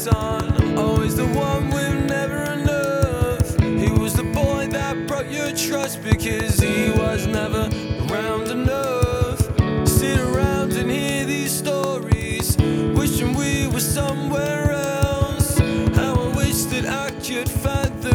son, always the one with never enough. He was the boy that broke your trust because he was never around enough. Sit around and hear these stories, wishing we were somewhere else. How I wish that I could find the